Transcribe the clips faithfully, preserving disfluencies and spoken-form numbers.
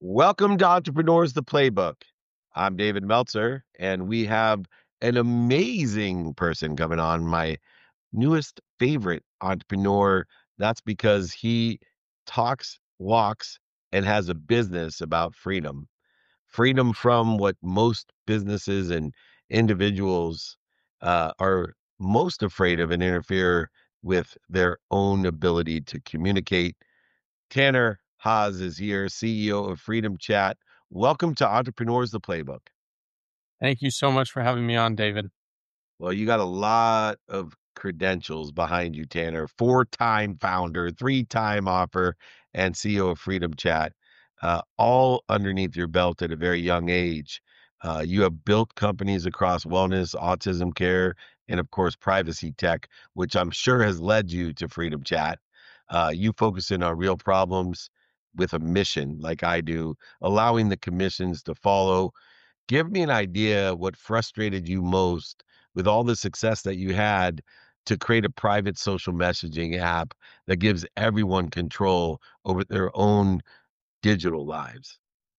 Welcome to Entrepreneurs the Playbook. I'm David Meltzer, and we have an amazing person coming on, my newest favorite entrepreneur. That's because he talks, walks, and has a business about freedom. Freedom from what most businesses and individuals uh, are most afraid of and interfere with their own ability to communicate. Tanner Haas is here, C E O of Freedom Chat. Welcome to Entrepreneurs the Playbook. Thank you so much for having me on, David. Well, you got a lot of credentials behind you, Tanner. Four-time founder, three-time author, and C E O of Freedom Chat, uh, all underneath your belt at a very young age. Uh, you have built companies across wellness, autism care, and of course, privacy tech, which I'm sure has led you to Freedom Chat. Uh, you focus in on real problems with a mission, like I do, allowing the commissions to follow. Give me an idea what frustrated you most with all the success that you had to create a private social messaging app that gives everyone control over their own digital lives.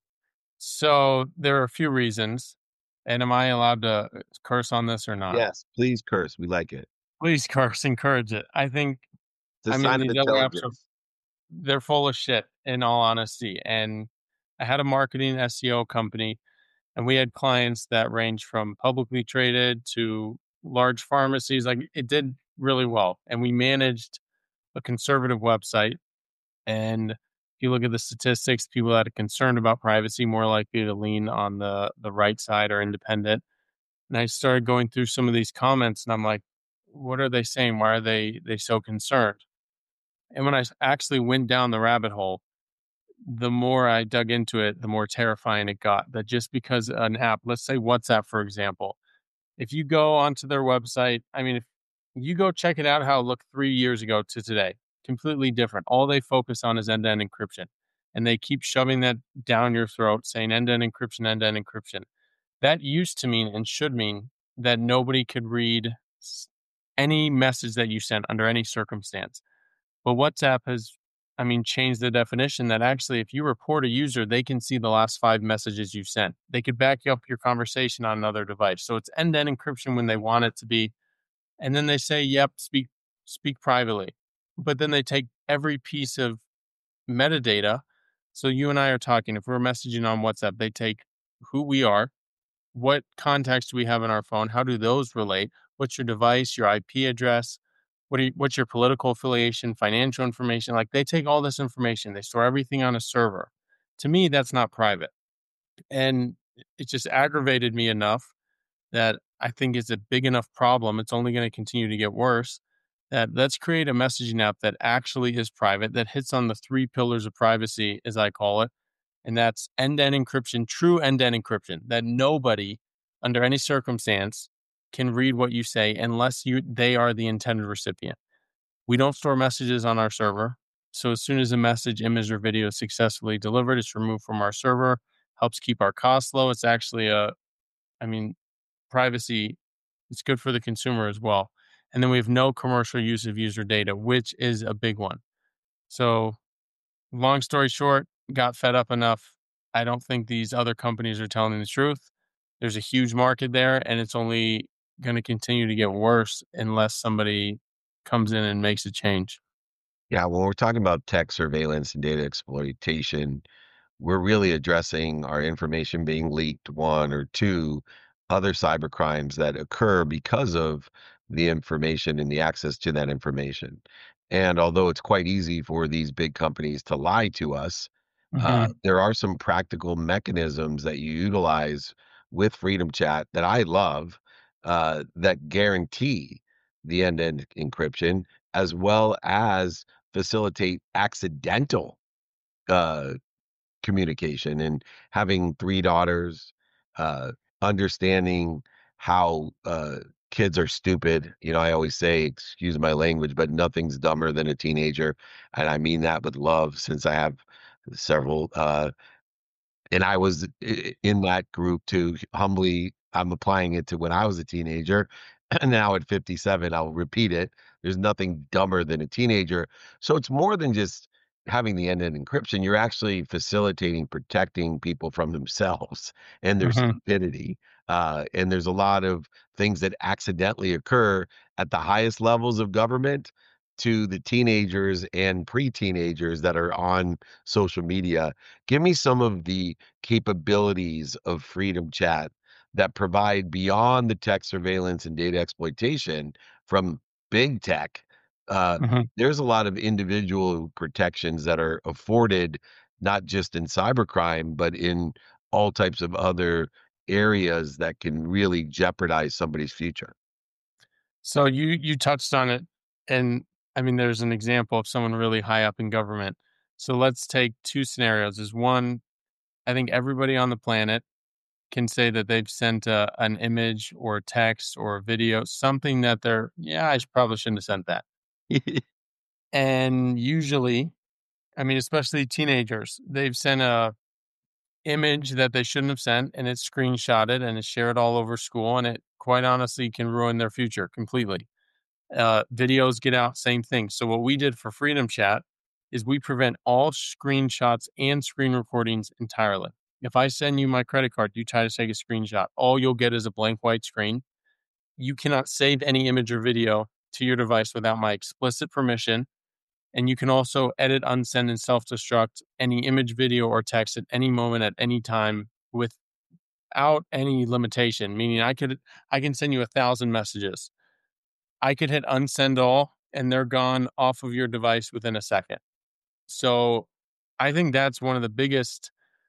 So there are a few reasons. And am I allowed to uh, curse on this or not? Yes, please curse. We like it. Please curse, encourage it. I think, It's a I mean, sign of these other apps are, intelligence. they're full of shit, in all honesty. And I had a marketing S E O company, and we had clients that range from publicly traded to large pharmacies. Like, it did really well. And we managed a conservative website. And if you look at the statistics, people that are concerned about privacy more likely to lean on the the right side or independent. And I started going through some of these comments, and I'm like, what are they saying? Why are they they so concerned? And when I s- actually went down the rabbit hole, the more I dug into it, the more terrifying it got. That just because an app, let's say WhatsApp, for example, if you go onto their website, I mean, if you go check it out, how it looked three years ago to today, completely different. All they focus on is end to end encryption. And they keep shoving that down your throat, saying end to end encryption, end to end encryption. That used to mean and should mean that nobody could read s- any message that you sent under any circumstance. But WhatsApp has, I mean, changed the definition that actually, if you report a user, they can see the last five messages you sent. They could back up your conversation on another device. So it's end to end encryption when they want it to be. And then they say, yep, speak speak privately. But then they take every piece of metadata. So you and I are talking, if we're messaging on WhatsApp, they take who we are, what contacts do we have in our phone, how do those relate, what's your device, your I P address, what are you, what's your political affiliation, financial information. Like, they take all this information, they store everything on a server. To me, that's not private. And it just aggravated me enough that I think it's a big enough problem. It's only going to continue to get worse. That let's create a messaging app that actually is private, that hits on the three pillars of privacy, as I call it. And that's end to end encryption, true end to end encryption, that nobody under any circumstance can read what you say unless you they are the intended recipient. We don't store messages on our server. So as soon as a message, image, or video is successfully delivered, it's removed from our server, helps keep our costs low. It's actually a, I mean, privacy, it's good for the consumer as well. And then we have no commercial use of user data, which is a big one. So, long story short, got fed up enough. I don't think these other companies are telling the truth. There's a huge market there, and it's only going to continue to get worse unless somebody comes in and makes a change. Yeah, when we're talking about tech surveillance and data exploitation, we're really addressing our information being leaked, one, or two, other cyber crimes that occur because of the information and the access to that information. And although it's quite easy for these big companies to lie to us, uh, Hmm. there are some practical mechanisms that you utilize with Freedom Chat that I love, uh, that guarantee the end-to-end encryption as well as facilitate accidental uh, communication. And having three daughters, uh, understanding how uh, kids are stupid. You know, I always say, excuse my language, but nothing's dumber than a teenager, and I mean that with love, since I have several. Uh, and I was i- in that group too. Humbly, I'm applying it to when I was a teenager. And now at fifty-seven, I'll repeat it. There's nothing dumber than a teenager. So it's more than just having the end-to-end encryption, you're actually facilitating protecting people from themselves and their Mhm. stupidity. Uh, and there's a lot of things that accidentally occur at the highest levels of government to the teenagers and pre-teenagers that are on social media. Give me some of the capabilities of Freedom Chat that provide beyond the tech surveillance and data exploitation from big tech. Uh, Mhm. there's a lot of individual protections that are afforded not just in cybercrime, but in all types of other areas that can really jeopardize somebody's future. So you you touched on it, and I mean, there's an example of someone really high up in government. So let's take two scenarios. Is one, I think everybody on the planet can say that they've sent a, an image or a text or a video, something that they're, yeah, I sh- probably shouldn't have sent that. And usually, I mean, especially teenagers, they've sent a image that they shouldn't have sent, and it's screenshotted and it's shared all over school, and it quite honestly can ruin their future completely. Uh, videos get out, same thing. So what we did for Freedom Chat is we prevent all screenshots and screen recordings entirely. If I send you my credit card, you try to take a screenshot, all you'll get is a blank white screen. You cannot save any image or video to your device without my explicit permission. And you can also edit, unsend, and self destruct any image, video, or text at any moment, at any time, without any limitation. Meaning, I could, I can send you a thousand messages. I could hit unsend all, and they're gone off of your device within a second. So, I think that's one of the biggest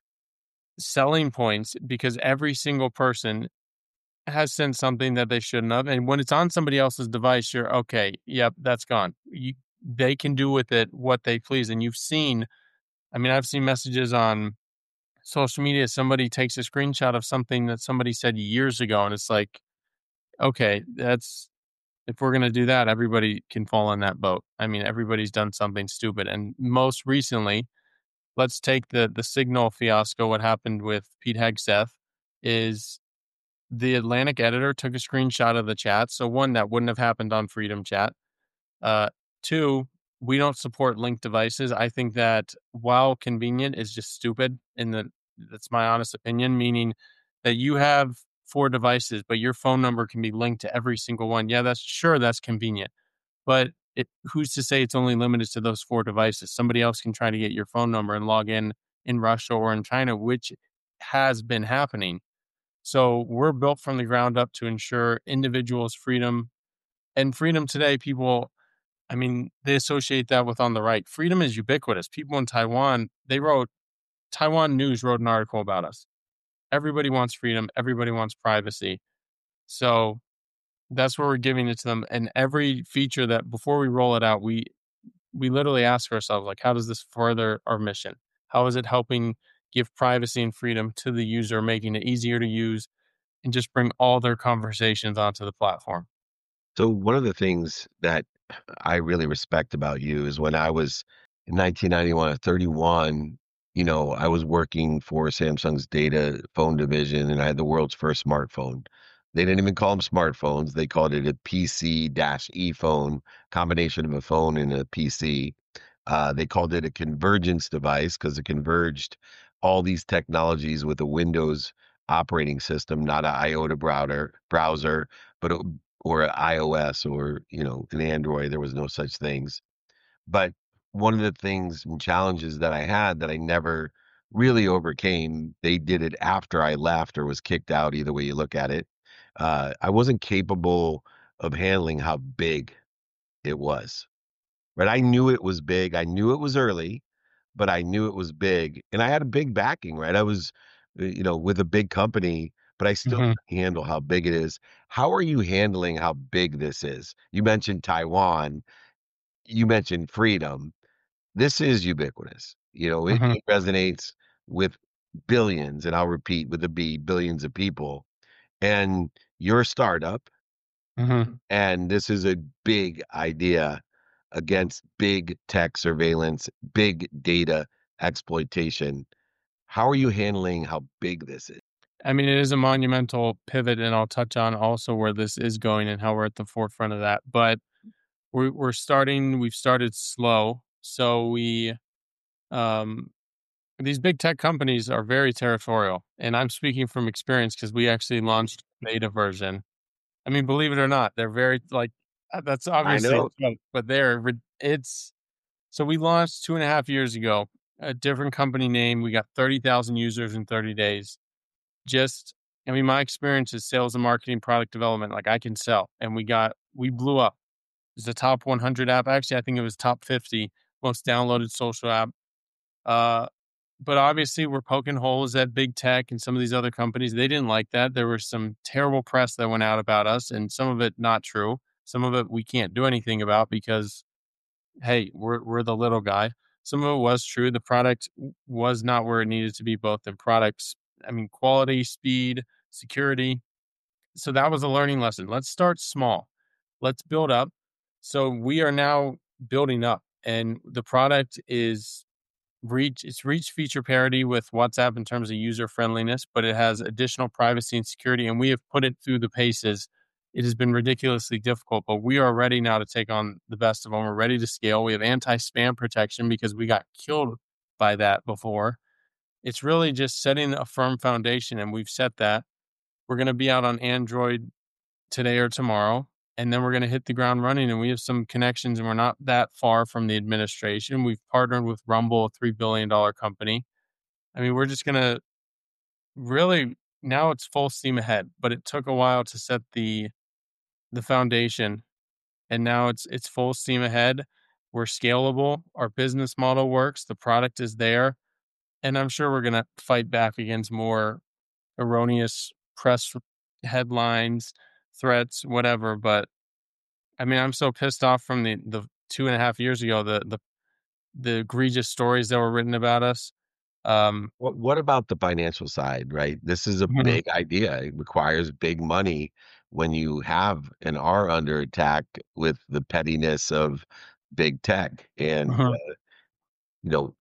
selling points because every single person has sent something that they shouldn't have. And when it's on somebody else's device, you're okay. Yep, that's gone. You, they can do with it what they please. And you've seen, I mean, I've seen messages on social media. Somebody takes a screenshot of something that somebody said years ago. And it's like, okay, that's, if we're going to do that, everybody can fall in that boat. I mean, everybody's done something stupid. And most recently, let's take the, the Signal fiasco. What happened with Pete Hegseth is the Atlantic editor took a screenshot of the chat. So one, that wouldn't have happened on Freedom Chat. Uh, Two, we don't support linked devices. I think that while convenient is just stupid. In the That's my honest opinion. Meaning that you have four devices, but your phone number can be linked to every single one. Yeah, that's sure that's convenient, but it, who's to say it's only limited to those four devices? Somebody else can try to get your phone number and log in in Russia or in China, which has been happening. So we're built from the ground up to ensure individuals' freedom. And freedom today, people, I mean, they associate that with on the right. Freedom is ubiquitous. People in Taiwan, they wrote, Taiwan News wrote an article about us. Everybody wants freedom. Everybody wants privacy. So that's where we're giving it to them. And every feature that before we roll it out, we we literally ask ourselves, like, how does this further our mission? How is it helping give privacy and freedom to the user, making it easier to use, and just bring all their conversations onto the platform? So one of the things that I really respect about you is when I was in nineteen ninety-one at thirty-one, you know, I was working for Samsung's data phone division and I had the world's first smartphone. They didn't even call them smartphones. They called it a P C-E phone, combination of a phone and a P C. Uh, they called it a convergence device because it converged all these technologies with a Windows operating system, not an IOTA browser, browser, but a, or an iOS or you know an Android. There was no such things. But one of the things and challenges that I had that I never really overcame, they did it after I left or was kicked out, either way you look at it. Uh, I wasn't capable of handling how big it was. Right? I knew it was big. I knew it was early, but I knew it was big, and I had a big backing, right? I was, uh, you know, with a big company, but I still Hmm. couldn't handle how big it is. How are you handling how big this is? You mentioned Taiwan, you mentioned freedom. This is ubiquitous. You know, it, Hmm. it resonates with billions, and I'll repeat with a B, billions of people. And your startup, Hmm. and this is a big idea against big tech surveillance, big data exploitation. How are you handling how big this is? I mean, it is a monumental pivot, and I'll touch on also where this is going and how we're at the forefront of that. But we're we're starting. We've started slow, so we Um, these big tech companies are very territorial, and I'm speaking from experience because we actually launched beta version. I mean, believe it or not, they're very like uh, that's I obviously a know. joke, but they're rid- it's so we launched two and a half years ago, a different company name. We got thirty thousand users in thirty days. Just, I mean, my experience is sales and marketing, product development. Like I can sell, and we got we blew up. It's the top one hundred app. Actually, I think it was top fifty most downloaded social app. Uh, but obviously, we're poking holes at big tech and some of these other companies. They didn't like that. There was some terrible press that went out about us, and some of it not true. Some of it we can't do anything about because, hey, we're we're the little guy. Some of it was true. The product w- was not where it needed to be, both in products, I mean, quality, speed, security. So that was a learning lesson. Let's start small. Let's build up. So we are now building up, and the product is reach it's reached feature parity with WhatsApp in terms of user friendliness, but it has additional privacy and security, and we have put it through the paces. It has been ridiculously difficult, but we are ready now to take on the best of them. We're ready to scale. We have anti-spam protection because we got killed by that before. It's really just setting a firm foundation, and we've set that. We're going to be out on Android today or tomorrow, and then we're going to hit the ground running. And we have some connections, and we're not that far from the administration. We've partnered with Rumble, a three billion dollars company. I mean, we're just going to really now it's full steam ahead, but it took a while to set the the foundation, and now it's it's full steam ahead. We're scalable. Our business model works. The product is there, and I'm sure we're going to fight back against more erroneous press headlines, threats, whatever. But I mean, I'm so pissed off from the the two and a half years ago, the the the egregious stories that were written about us. Um, What what about the financial side, right? This is a mhm, big idea. It requires big money when you have and are under attack with the pettiness of big tech and, mhm. uh, you know,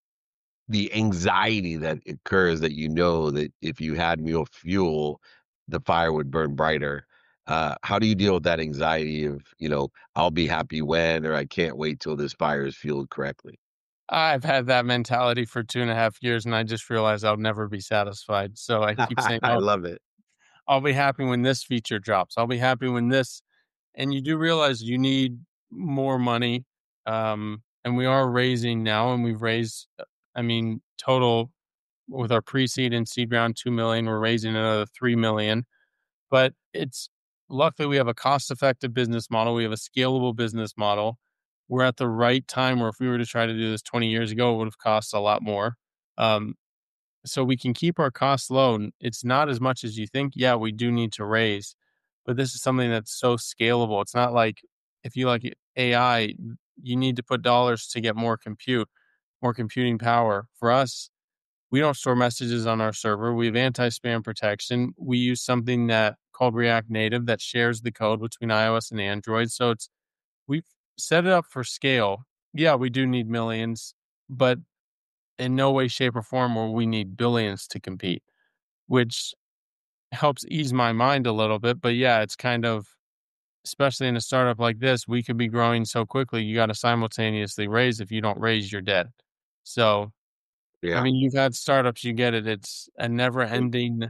the anxiety that occurs that you know that if you had mule fuel, the fire would burn brighter. Uh, how do you deal with that anxiety of, you know, "I'll be happy when," or "I can't wait till this fire is fueled correctly?" I've had that mentality for two and a half years, and I just realized I'll never be satisfied. So I keep saying, I "Oh, love it. I'll be happy when this feature drops. I'll be happy when this," and you do realize you need more money. Um, and we are raising now, and we've raised, uh, I mean, total with our pre-seed and seed round two million. We're raising another three million. But it's luckily we have a cost-effective business model. We have a scalable business model. We're at the right time where if we were to try to do this twenty years ago, it would have cost a lot more. Um, so we can keep our costs low. And it's not as much as you think. Yeah, we do need to raise, but this is something that's so scalable. It's not like if you like A I, you need to put dollars to get more compute, more computing power. For us, we don't store messages on our server. We have anti-spam protection. We use something that called React Native that shares the code between iOS and Android. So it's we've set it up for scale. Yeah, we do need millions, but in no way, shape, or form will we need billions to compete, which helps ease my mind a little bit. But yeah, it's kind of especially in a startup like this, we could be growing so quickly. You got to simultaneously raise. If you don't raise, you're dead. So I Yeah. mean, you've had startups, you get it. It's a never ending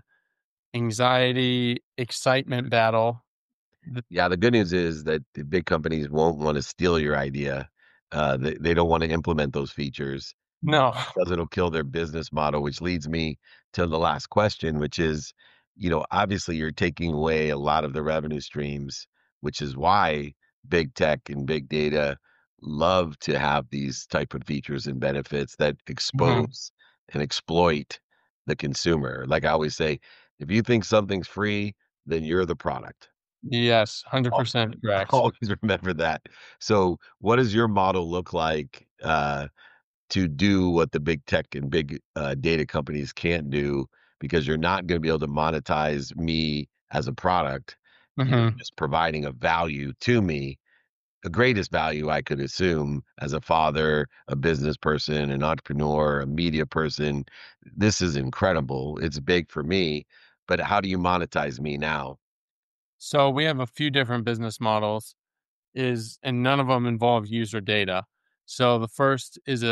anxiety, excitement battle. The Yeah, the good news is that the big companies won't wanna steal your idea. Uh, they they don't wanna implement those features no. because it'll kill their business model, which leads me to the last question, which is, you know, obviously you're taking away a lot of the revenue streams, which is why big tech and big data love to have these type of features and benefits that Mhm. expose and exploit the consumer. Like I always say, if you think something's free, then you're the product. Yes, Al one hundred percent correct. always remember that. So, what does your model look like, uh, to do what the big tech and big, uh, data companies can't do? Because you're not gonna be able to monetize me as a product. You're Mhm. just providing a value to me, the greatest value I could assume as a father, a business person, an entrepreneur, a media person. This is incredible. It's big for me, but how do you monetize me now? So we have a few different business models is and none of them involve user data. So the first is a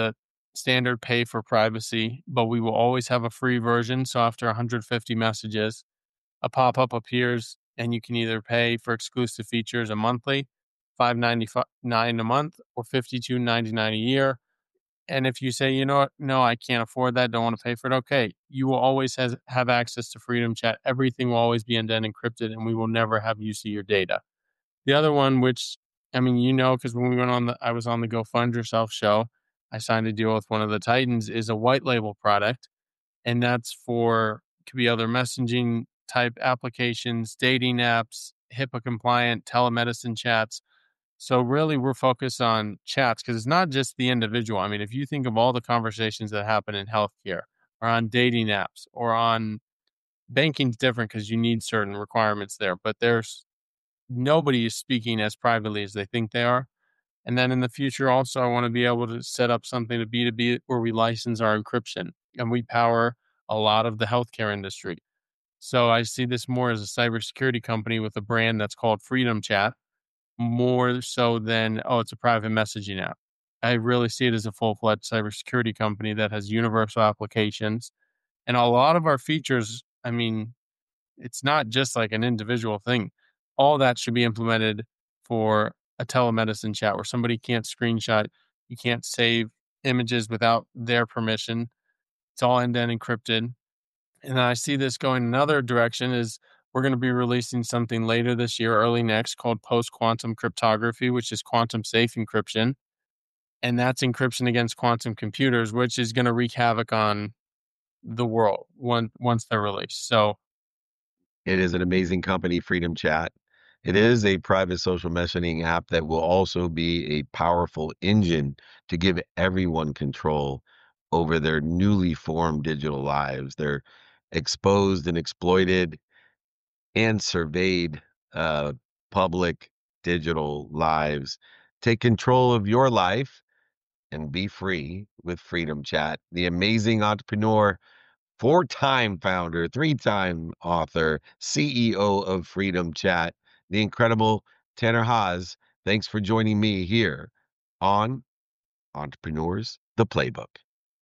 standard pay for privacy, but we will always have a free version. So after one hundred fifty messages, a pop-up appears and you can either pay for exclusive features a monthly, five ninety-nine a month, or fifty-two ninety-nine a year. And if you say, you know what, no, I can't afford that, don't want to pay for it, okay, you will always has, have access to Freedom Chat. Everything will always be end-to-end encrypted, and we will never have use of your data. The other one, which I mean, you know, because when we went on the, I was on the Go Fund Yourself show, I signed a deal with one of the Titans, is a white label product, and that's for could be other messaging type applications, dating apps, HIPAA compliant telemedicine chats. So really, we're focused on chats because it's not just the individual. I mean, if you think of all the conversations that happen in healthcare, or on dating apps, or on banking's different because you need certain requirements there, but there's nobody is speaking as privately as they think they are. And then in the future, also, I want to be able to set up something to B two B where we license our encryption and we power a lot of the healthcare industry. So I see this more as a cybersecurity company with a brand that's called Freedom Chat, more so than, oh, it's a private messaging app. I really see it as a full fledged cybersecurity company that has universal applications. And a lot of our features, I mean, it's not just like an individual thing. All that should be implemented for a telemedicine chat where somebody can't screenshot, you can't save images without their permission. It's all end-to-end encrypted. And I see this going another direction is we're going to be releasing something later this year, early next, called post-quantum cryptography, which is quantum safe encryption. And that's encryption against quantum computers, which is going to wreak havoc on the world once once they're released. So It is an amazing company, Freedom Chat. It is a private social messaging app that will also be a powerful engine to give everyone control over their newly formed digital lives. Their exposed and exploited and surveyed uh, public digital lives. Take control of your life and be free with Freedom Chat. The amazing entrepreneur, four-time founder, three-time author, C E O of Freedom Chat, the incredible Tanner Haas. Thanks for joining me here on Entrepreneurs, the Playbook.